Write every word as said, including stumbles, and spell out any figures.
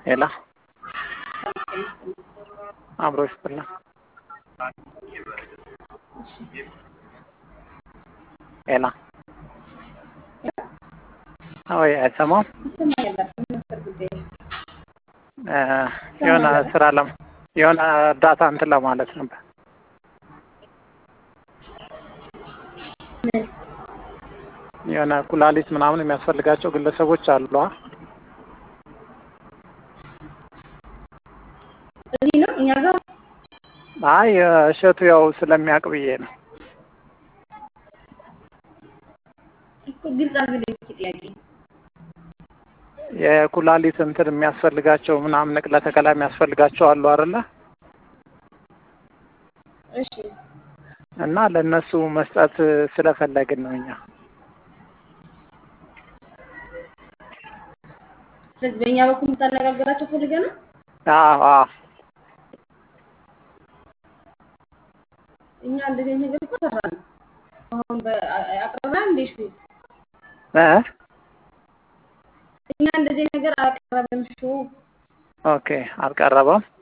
ሄላ አብሮ ይስጥልኝ። ሄላ አይ አይሰማም። የሆነ ስራ ለም የሆነ እርዳታ እንትን ለማለት ነበር። የሆነ ኩላሊት ምናምን የሚያስፈልጋቸው ግለሰቦች አሉ። እዚህ ነው እኛ ጋር። አይ እሸቱ ያው ስለሚያውቅ ብዬ ነው። እኮ ግልጽ አድርገህ ጥያቄ የኩላሊት እንትን የሚያስፈልጋቸው ምናምን ንቅለ ተከላ የሚያስፈልጋቸው አሉ አይደለ? እሺ። እና ለነሱ መስጠት ስለፈለግን ነው እኛ። ስለዚህ በእኛ በኩል ተነጋገራችሁ ፈልገና? አዎ አዎ። እኛ እንደዚህ ነገር እኮ ሰራን። አሁን በአቅርበን እንዴሽ እ እኛ እንደዚህ ነገር አቀረብን ሹ ኦኬ አልቀረበም።